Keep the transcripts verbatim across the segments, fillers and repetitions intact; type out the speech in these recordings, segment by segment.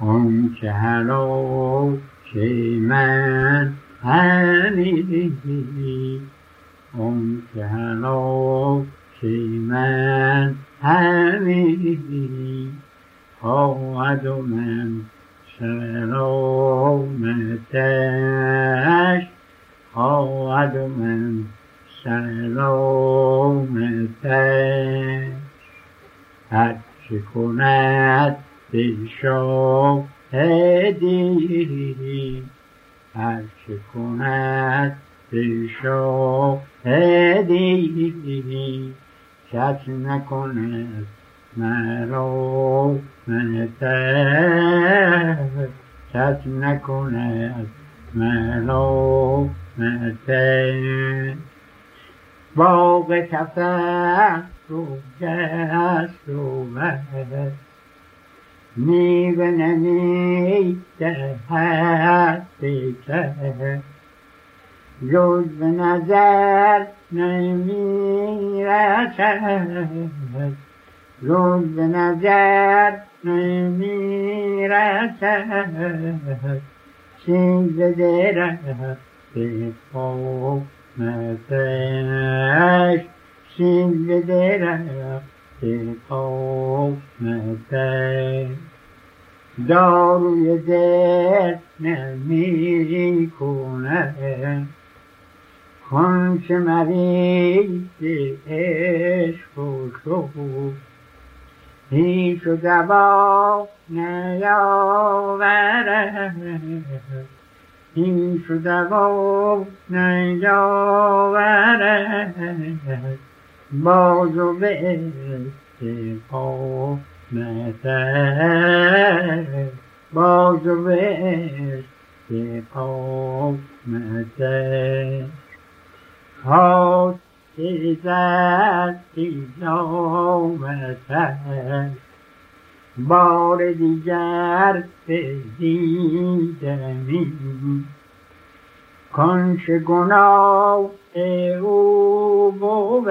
اون که هلو که من همیدی، اون که هلو که من همیدی، خواهد و من سلامتش، خواهد و من سلامتش. هر چه کند دل شاهدی، هر چه کند دل شاهدی، کس نکند ملامتش، کس نکند ملامتش. باغ تفرج است و بس، میوه نمیدهد به کس، جز به نظر نمیرسد، جز به نظر نمیرسد. سیب درخت قامتش، سیب درخت قامتش. داروی دل نمی کند، خون چه مریض عشق و شوق، هیچ و دوا نیاورد، هیچ و دوا نیاورد. باز و به استقامتش، باز و به استقامتش. خواست دستی نامتش، بار دیگر بدیدمی، کنچه گناه او بود،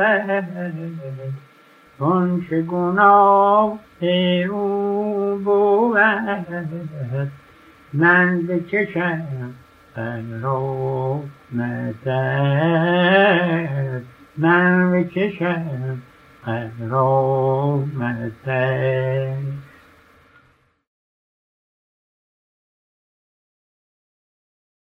کنچه گناه او بود. من بکشم قرامتش، من بکشم قرامتش.